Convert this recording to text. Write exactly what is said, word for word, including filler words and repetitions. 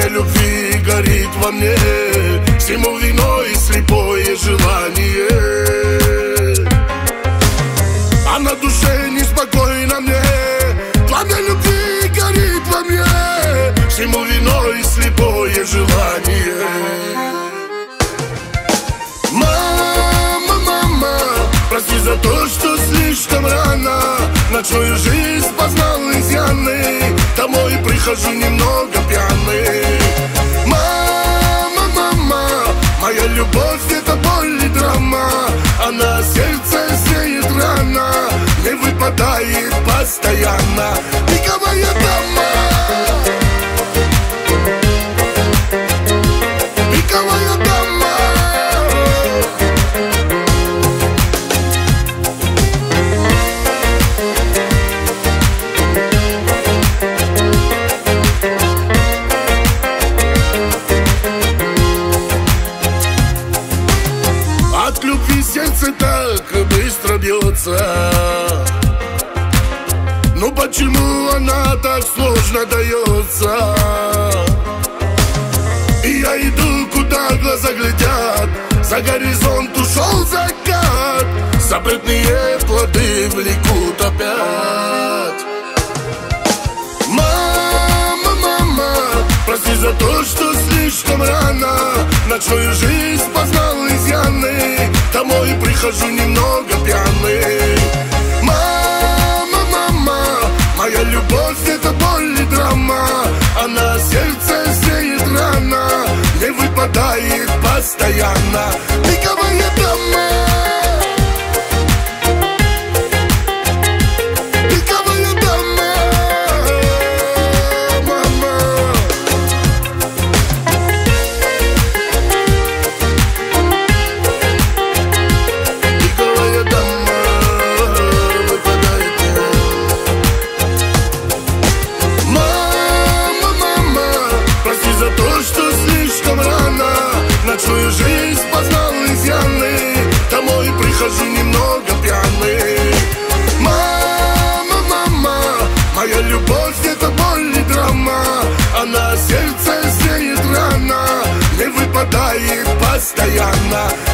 любви горит во мне, всему виной слепое желание. А на душе неспокойно мне, пламя любви горит во мне, всему виной слепое желание. Мама, мама, прости за то, что слишком рано ночную жизнь познал изъяны, домой прихожу немного пьяный. Мама, мама, моя любовь это боль и драма, а на сердце зреет рана, не выпадает постоянно пиковая дама. Пиковая дама. От любви сердце так быстро бьется, ну почему она так сложно дается? И я иду, куда глаза глядят, за горизонт ушел закат, запретные плоды влекут опять. Мама, мама, прости за то, что слишком рано ночную жизнь познал изъяны, домой прихожу немного пьяный. Мама, мама, моя любовь это боль и драма, а на сердце зреет рана, не выпадает постоянно пиковая дама. Пиковая дама, мама. Пиковая дама выпадает. Мама, мама, прости за то, что слишком рано ночную жизнь познал изъяны, домой прихожу немного пьяный. Мама, мама, моя любовь это боль и драма, а на сердце зреет рана, не выпадает постоянно